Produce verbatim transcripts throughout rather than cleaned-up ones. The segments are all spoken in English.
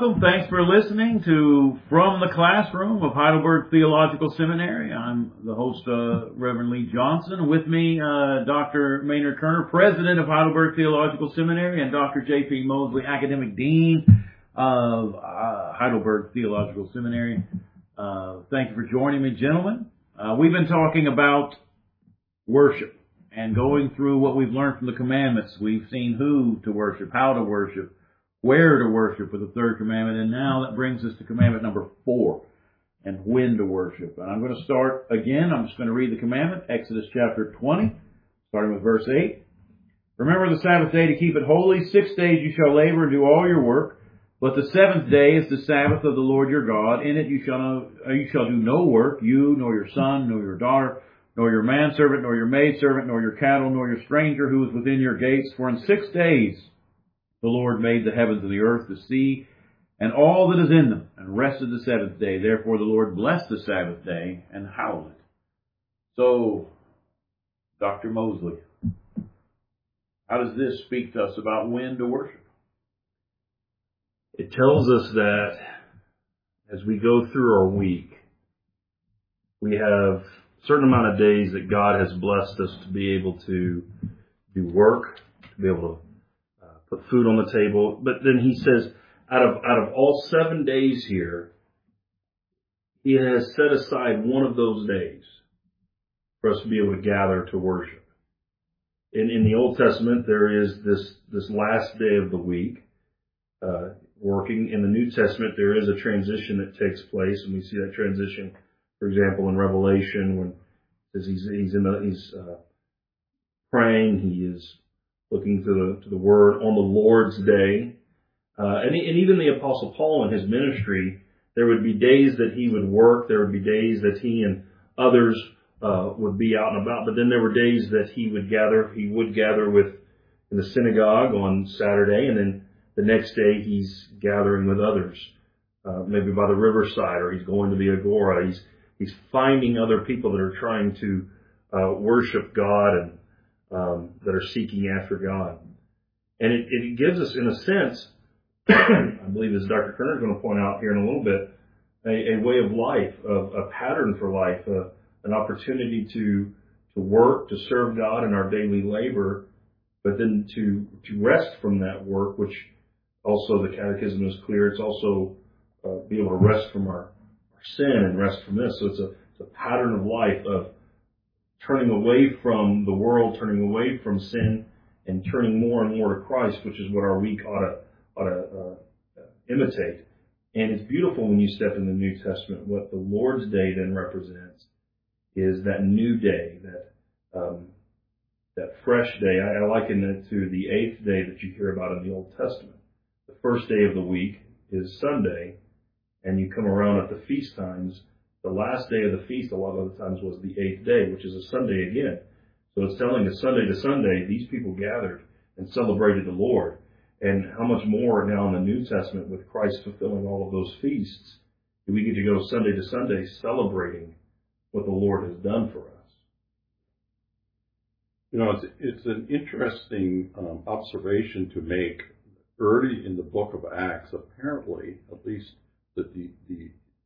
welcome. Thanks for listening to From the Classroom of Heidelberg Theological Seminary. I'm the host, uh, Reverend Lee Johnson. With me, uh, Doctor Maynard Kerner, President of Heidelberg Theological Seminary, and Doctor J P Mosley, Academic Dean of uh, Heidelberg Theological Seminary. Uh, thank you for joining me, gentlemen. Uh, we've been talking about worship and going through what we've learned from the commandments. We've seen who to worship, how to worship, where to worship with the third commandment, and now that brings us to commandment number four, and when to worship. And I'm going to start again. I'm just going to read the commandment, Exodus chapter twenty, starting with verse eight. Remember the Sabbath day to keep it holy. Six days you shall labor and do all your work, but the seventh day is the Sabbath of the Lord your God. In it you shall know, you shall do no work, you, nor your son, nor your daughter, nor your manservant, nor your maidservant, nor your cattle, nor your stranger who is within your gates. For in six days the Lord made the heavens and the earth, the sea, and all that is in them, and rested the seventh day. Therefore the Lord blessed the Sabbath day and hallowed it. So, Doctor Mosley, how does this speak to us about when to worship? It tells us that as we go through our week, we have a certain amount of days that God has blessed us to be able to do work, to be able to put food on the table. But then he says, out of out of all seven days here, he has set aside one of those days for us to be able to gather to worship. In in the Old Testament, there is this this last day of the week uh, working. In the New Testament, there is a transition that takes place, and we see that transition, for example, in Revelation when as he's he's in the, he's uh, praying, he is looking to the to the Word on the Lord's day. Uh, and, and even the Apostle Paul in his ministry, there would be days that he would work, there would be days that he and others uh, would be out and about, but then there were days that he would gather, he would gather with in the synagogue on Saturday, and then the next day he's gathering with others, uh, maybe by the riverside, or he's going to the agora. He's he's finding other people that are trying to uh, worship God and Um, that are seeking after God. And it, it gives us, in a sense, I believe as Doctor Kerner is going to point out here in a little bit, a, a way of life, a, a pattern for life, a, an opportunity to to work, to serve God in our daily labor, but then to, to rest from that work, which also the Catechism is clear. It's also uh, be able to rest from our, our sin and rest from this. So it's a, it's a pattern of life of turning away from the world, turning away from sin, and turning more and more to Christ, which is what our week ought to, ought to uh, imitate. And it's beautiful when you step in the New Testament. What the Lord's Day then represents is that new day, that um, that fresh day. I, I liken it to the eighth day that you hear about in the Old Testament. The first day of the week is Sunday, and you come around at the feast times. The last day of the feast, a lot of the times, was the eighth day, which is a Sunday again. So it's telling us Sunday to Sunday, these people gathered and celebrated the Lord. And how much more now in the New Testament with Christ fulfilling all of those feasts, do we get to go Sunday to Sunday celebrating what the Lord has done for us? You know, it's, it's an interesting um, observation to make. Early in the book of Acts, apparently, at least that the, the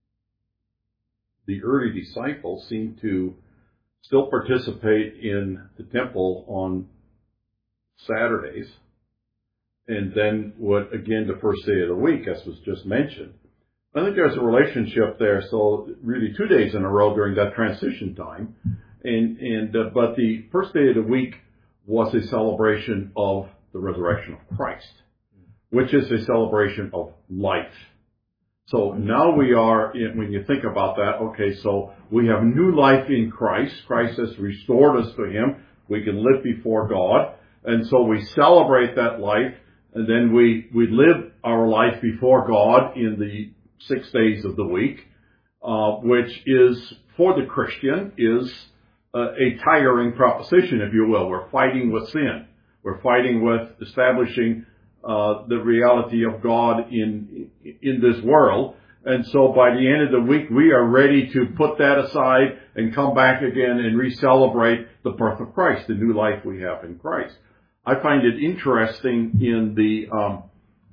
the early disciples seem to still participate in the temple on Saturdays, and then would, again, the first day of the week, as was just mentioned. I think there's a relationship there, so really two days in a row during that transition time, and, and uh, but the first day of the week was a celebration of the resurrection of Christ, which is a celebration of life. So now we are, when you think about that, okay, so we have new life in Christ. Christ has restored us to Him. We can live before God. And so we celebrate that life, and then we, we live our life before God in the six days of the week, uh, which is, for the Christian, is uh, a tiring proposition, if you will. We're fighting with sin. We're fighting with establishing Uh, the reality of God in in this world. And so by the end of the week, we are ready to put that aside and come back again and re-celebrate the birth of Christ, the new life we have in Christ. I find it interesting in the um,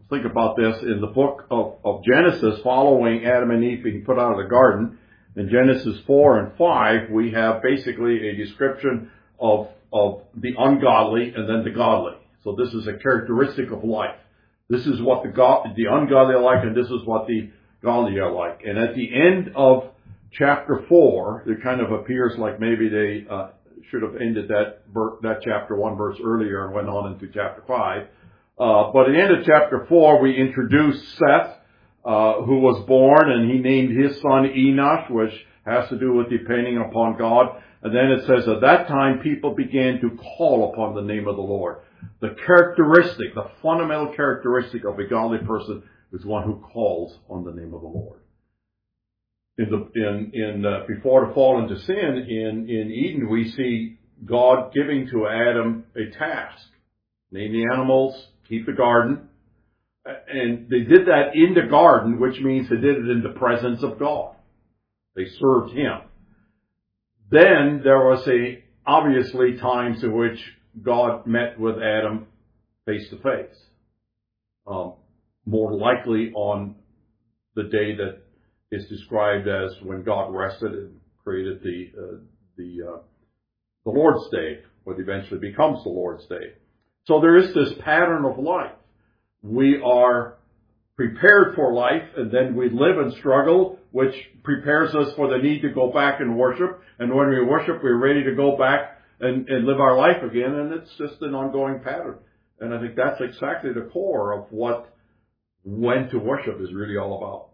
think about this in the book of, of Genesis, following Adam and Eve being put out of the garden. In Genesis four and five, we have basically a description of, of the ungodly and then the godly. So this is a characteristic of life. This is what the God, the ungodly are like, and this is what the godly are like. And at the end of chapter four, it kind of appears like maybe they uh, should have ended that that chapter one verse earlier and went on into chapter five. Uh, but at the end of chapter four, we introduce Seth, uh, who was born, and he named his son Enosh, which has to do with depending upon God. And then it says, at that time, people began to call upon the name of the Lord. The characteristic, the fundamental characteristic of a godly person is one who calls on the name of the Lord. In the in in uh, before the fall into sin in in Eden, we see God giving to Adam a task: name the animals, keep the garden, and they did that in the garden, which means they did it in the presence of God. They served Him. Then there was a obviously times in which God met with Adam face to face. Um, more likely on the day that is described as when God rested and created the uh, the uh, the Lord's Day, what eventually becomes the Lord's Day. So there is this pattern of life. We are prepared for life, and then we live and struggle, which prepares us for the need to go back and worship. And when we worship, we're ready to go back and, and live our life again, and it's just an ongoing pattern. And I think that's exactly the core of what when to worship is really all about.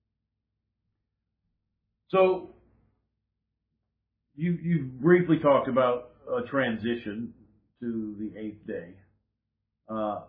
So, you you briefly talked about a transition to the eighth day. Uh,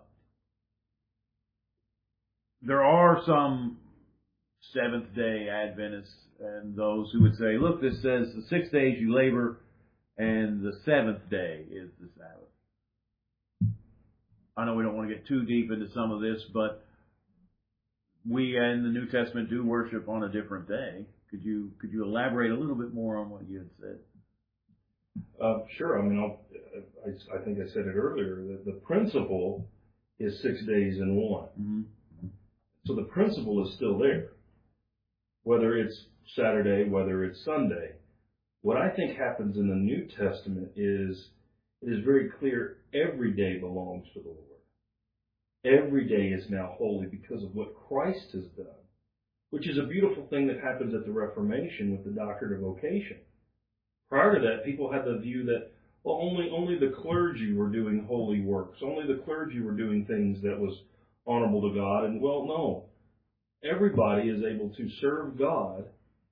there are some Seventh Day Adventists and those who would say, look, this says the six days you labor and the seventh day is the Sabbath. I know we don't want to get too deep into some of this, but we in the New Testament do worship on a different day. Could you could you elaborate a little bit more on what you had said? Uh, sure. I mean, I'll, I, I think I said it earlier, that the principle is six days in one. Mm-hmm. So the principle is still there, whether it's Saturday, whether it's Sunday. What I think happens in the New Testament is it is very clear every day belongs to the Lord. Every day is now holy because of what Christ has done, which is a beautiful thing that happens at the Reformation with the doctrine of vocation. Prior to that, people had the view that, well, only, only the clergy were doing holy works. Only the clergy were doing things that was honorable to God. And, well, no. Everybody is able to serve God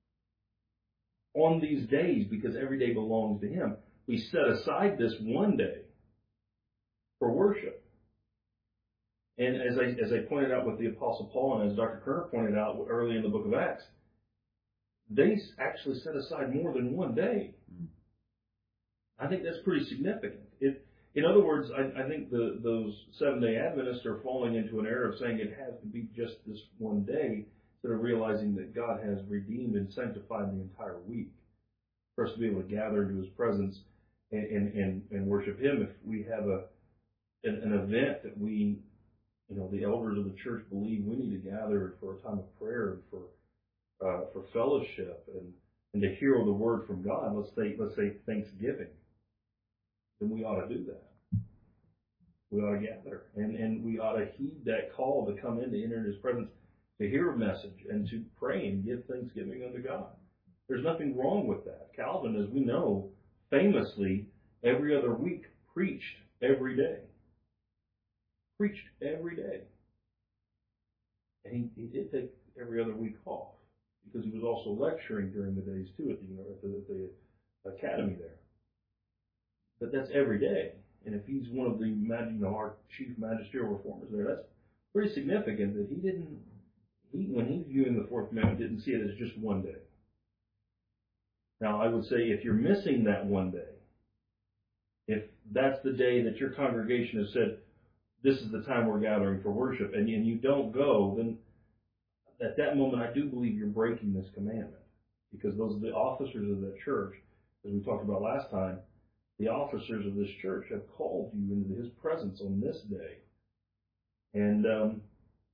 on these days because every day belongs to Him. We set aside this one day for worship. And as I, as I pointed out with the Apostle Paul, and as Doctor Kerner pointed out early in the book of Acts, they actually set aside more than one day. I think that's pretty significant. It, in other words, I, I think the, those Seventh-day Adventists are falling into an error of saying it has to be just this one day, instead of realizing that God has redeemed and sanctified the entire week for us to be able to gather into His presence and, and, and, and worship Him. If we have a an, an event that we, you know, the elders of the church believe we need to gather for a time of prayer, for uh, for fellowship, and, and to hear the word from God, let's say let's say Thanksgiving, then we ought to do that. We ought to gather, and, and we ought to heed that call to come in, to enter His presence, to hear a message, and to pray and give thanksgiving unto God. There's nothing wrong with that. Calvin, as we know, famously, every other week preached every day. Preached every day. And he, he did take every other week off, because he was also lecturing during the days, too, at the, at the, at the academy there. But that's every day. And if he's one of the, you know, our chief magisterial reformers there, that's pretty significant that he didn't, he, when he's viewing the Fourth Amendment, didn't see it as just one day. Now, I would say if you're missing that one day, if that's the day that your congregation has said, this is the time we're gathering for worship, and, and you don't go, then at that moment I do believe you're breaking this commandment. Because those are the officers of that church, as we talked about last time, the officers of this church have called you into His presence on this day. And um,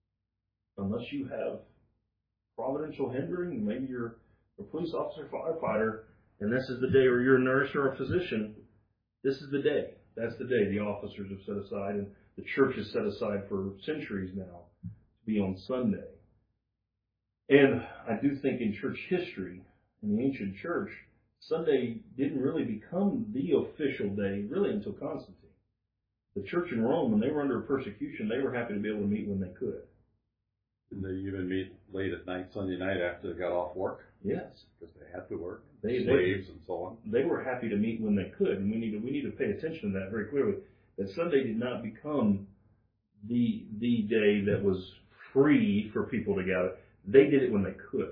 unless you have providential hindering, maybe you're a police officer, firefighter, and this is the day, or you're a nurse or a physician, this is the day. That's the day the officers have set aside, and the church has set aside for centuries now to be on Sunday. And I do think in church history, in the ancient church, Sunday didn't really become the official day really until Constantine. The church in Rome, when they were under persecution, they were happy to be able to meet when they could. Did they even meet late at night, Sunday night, after they got off work? Yes. Because they had to work. They, Slaves they, and so on. They were happy to meet when they could, and we need to we need to pay attention to that very clearly. That Sunday did not become the the day that was free for people to gather. They did it when they could.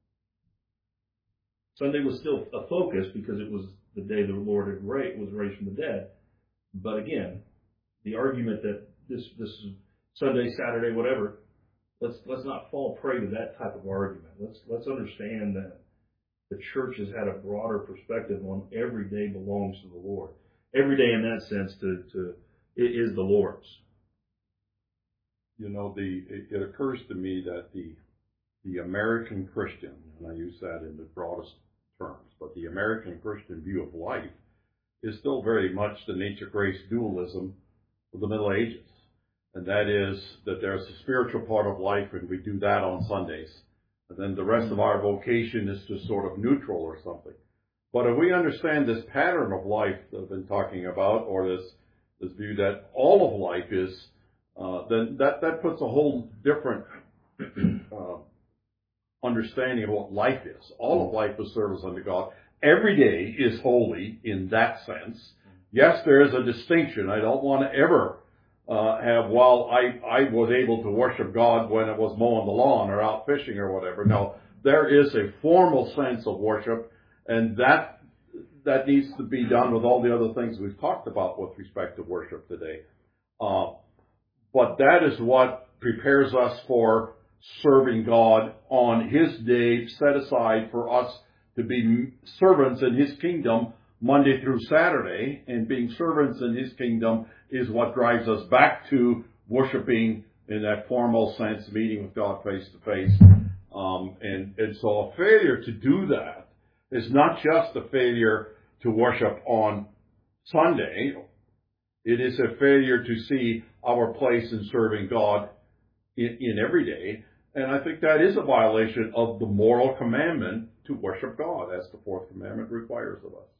Sunday was still a focus because it was the day the Lord had raised, was raised from the dead. But again, the argument that this this is Sunday, Saturday, whatever, let's let's not fall prey to that type of argument. Let's let's understand that the church has had a broader perspective on every day belongs to the Lord. Every day in that sense to, to it is the Lord's. You know, the it, it occurs to me that the the American Christian, and I use that in the broadest terms, but the American Christian view of life is still very much the nature-grace dualism of the Middle Ages. And that is that there's a spiritual part of life, and we do that on Sundays. And then the rest of our vocation is just sort of neutral or something. But if we understand this pattern of life that I've been talking about, or this this view that all of life is, uh, then that, that puts a whole different uh, understanding of what life is. All of life is service unto God. Every day is holy in that sense. Yes, there is a distinction. I don't want to ever uh, have, well, I, I was able to worship God when I was mowing the lawn or out fishing or whatever. No, there is a formal sense of worship, and that that needs to be done with all the other things we've talked about with respect to worship today. Uh, but that is what prepares us for serving God on His day set aside for us to be servants in His kingdom Monday through Saturday, and being servants in His kingdom is what drives us back to worshiping in that formal sense, meeting with God face to face. Um, and, and so a failure to do that is not just a failure to worship on Sunday. It is a failure to see our place in serving God in, in every day. And I think that is a violation of the moral commandment to worship God, as the fourth commandment requires of us.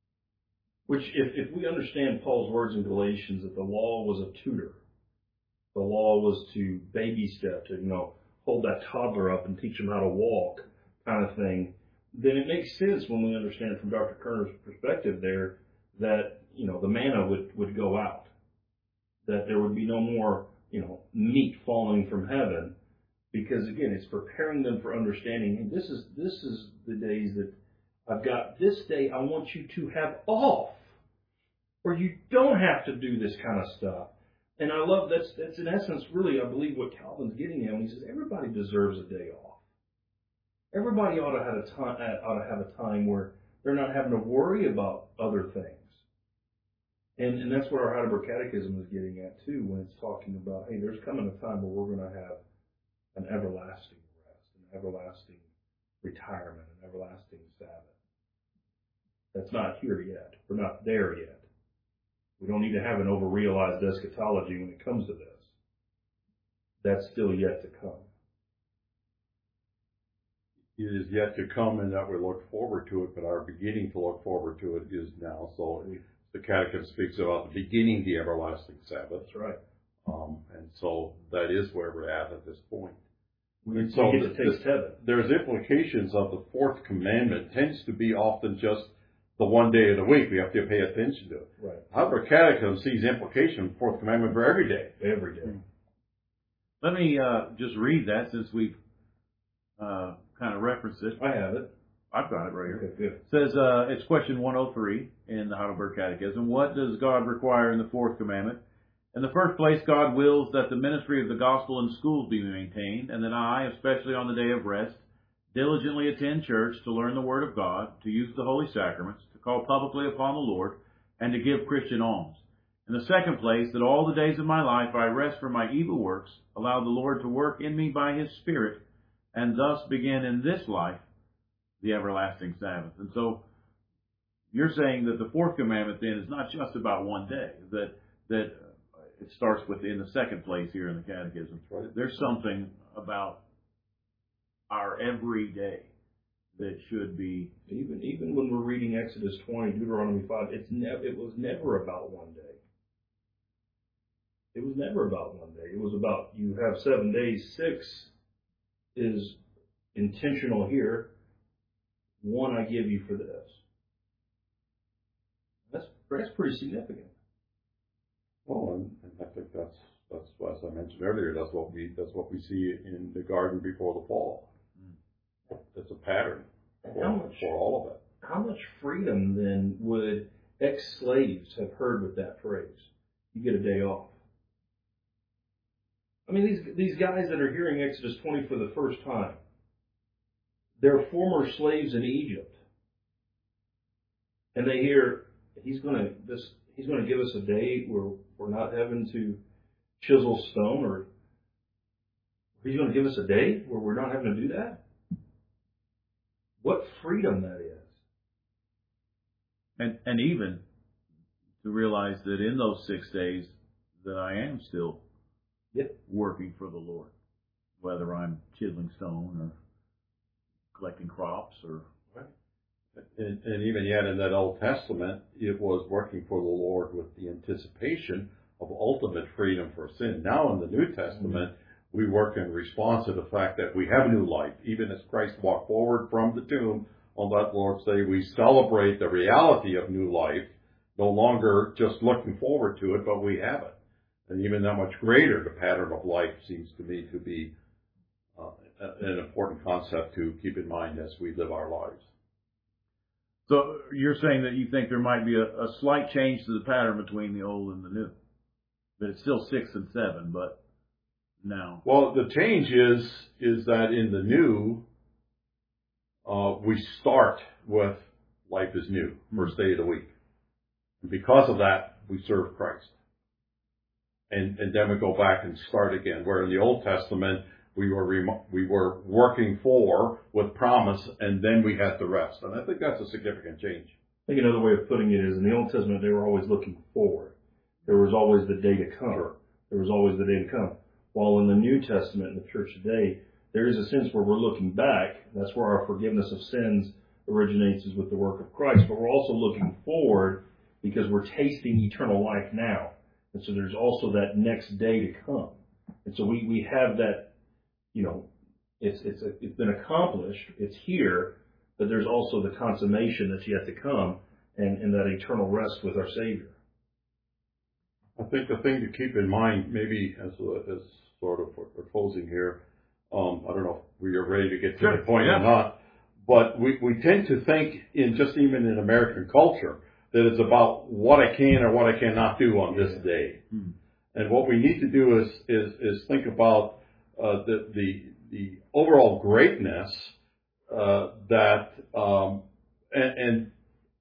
Which, if, if we understand Paul's words in Galatians, that the law was a tutor, the law was to baby step, to, you know, hold that toddler up and teach them how to walk, kind of thing, then it makes sense when we understand from Doctor Kerner's perspective there that, you know, the manna would, would go out, that there would be no more, you know, meat falling from heaven, because again, it's preparing them for understanding. And this is this is the days that I've got this day I want you to have off, or you don't have to do this kind of stuff. And I love that's that's in essence really I believe what Calvin's getting at when he says everybody deserves a day off. Everybody ought to have a time ought to have a time where they're not having to worry about other things. And and that's what our Heidelberg Catechism is getting at too, when it's talking about, hey, there's coming a time where we're going to have an everlasting rest, an everlasting retirement, an everlasting Sabbath. That's not here yet. We're not there yet. We don't need to have an over-realized eschatology when it comes to this. That's still yet to come. It is yet to come, and that we look forward to it, but our beginning to look forward to it is now. So the Catechism speaks about the beginning of the everlasting Sabbath. That's right. Um, and so that is where we're at at this point. We, and so we get to taste the, heaven. There's implications of the fourth commandment. Tends to be often just the one day of the week. We have to pay attention to it. Right. However, Catechism sees implication of the fourth commandment for every day. Every day. Let me uh, just read that since we've uh, kind of referenced it. I have it. I've got it right here. Okay, good. It says, uh, it's question one oh three in the Heidelberg Catechism. What does God require in the fourth commandment? In the first place, God wills that the ministry of the gospel in schools be maintained, and that I, especially on the day of rest, diligently attend church to learn the Word of God, to use the holy sacraments, to call publicly upon the Lord, and to give Christian alms. In the second place, that all the days of my life I rest from my evil works, allow the Lord to work in me by His Spirit, and thus begin in this life the everlasting Sabbath. And so, you're saying that the fourth commandment then is not just about one day, that that it starts with in the second place here in the Catechism. That's right. There's something about our everyday that should be even even when we're reading Exodus twenty, Deuteronomy five, it's never it was never about one day. It was never about one day. It was about you have seven days. Six is intentional here. One I give you for this. That's that's pretty significant. Well, and, and I think that's that's as I mentioned earlier. That's what we that's what we see in the garden before the fall. Mm. It's a pattern for, how much, for all of it. How much freedom then would ex-slaves have heard with that phrase? You get a day off. I mean, these these guys that are hearing Exodus twenty for the first time, they're former slaves in Egypt, and they hear he's going to this he's going to give us a day where we're not having to chisel stone, or he's going to give us a day where we're not having to do that. What freedom that is, and and even to realize that in those six days that I am still yep. working for the Lord, whether I'm chiseling stone or collecting crops or. And, and even yet in that Old Testament, it was working for the Lord with the anticipation of ultimate freedom for sin. Now in the New Testament, we work in response to the fact that we have a new life. Even as Christ walked forward from the tomb on that Lord's Day, we celebrate the reality of new life, no longer just looking forward to it, but we have it. And even that much greater, the pattern of life seems to me to be uh, an important concept to keep in mind as we live our lives. So you're saying that you think there might be a, a slight change to the pattern between the old and the new. That it's still six and seven, but now. Well, the change is is that in the new, uh, we start with life is new, first day of the week. And because of that, we serve Christ. And and then we go back and start again. Where in the Old Testament, we were rem- we were working for with promise, and then we had to rest. And I think that's a significant change. I think another way of putting it is in the Old Testament, they were always looking forward. There was always the day to come. Sure. There was always the day to come. While in the New Testament, in the church today, there is a sense where we're looking back. That's where our forgiveness of sins originates, is with the work of Christ. But we're also looking forward because we're tasting eternal life now. And so there's also that next day to come. And so we, we have that, you know, it's it's a, it's been accomplished, it's here, but there's also the consummation that's yet to come, and, and that eternal rest with our Savior. I think the thing to keep in mind, maybe as a, as sort of for closing here, um, I don't know if we are ready to get to sure. the point yeah. or not, but we, we tend to think in just even in American culture that it's about what I can or what I cannot do on this day. Hmm. And what we need to do is is, is think about uh, the, the the overall greatness uh, that um, and,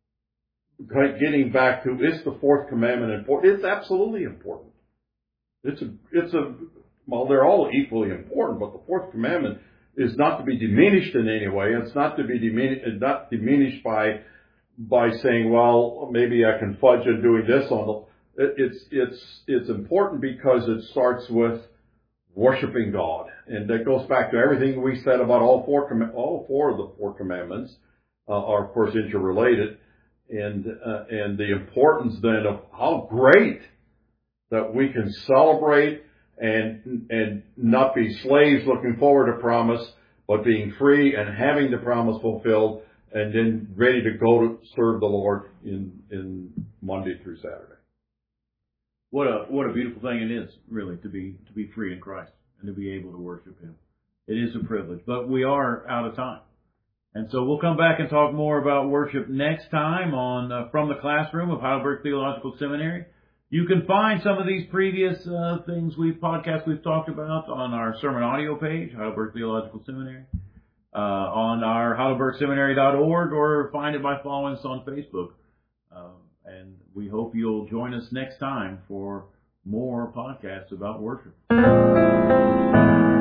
and getting back to, is the fourth commandment important? It's absolutely important. It's a it's a well, they're all equally important, but the fourth commandment is not to be diminished in any way. It's not to be diminished not diminished by by saying, well, maybe I can fudge in doing this on the. It's it's it's important because it starts with worshiping God, and that goes back to everything we said about all four all four of the four commandments uh, are of course interrelated, and uh, and the importance then of how great that we can celebrate and and not be slaves looking forward to promise, but being free and having the promise fulfilled, and then ready to go to serve the Lord in in Monday through Saturday. What a what a beautiful thing it is, really, to be to be free in Christ and to be able to worship Him. It is a privilege, but we are out of time, and so we'll come back and talk more about worship next time on uh, From the Classroom of Heidelberg Theological Seminary. You can find some of these previous uh, things we've podcasts we've talked about on our sermon audio page, Heidelberg Theological Seminary, uh, on our heidelberg seminary dot org, or find it by following us on Facebook. Uh, and we hope you'll join us next time for more podcasts about worship.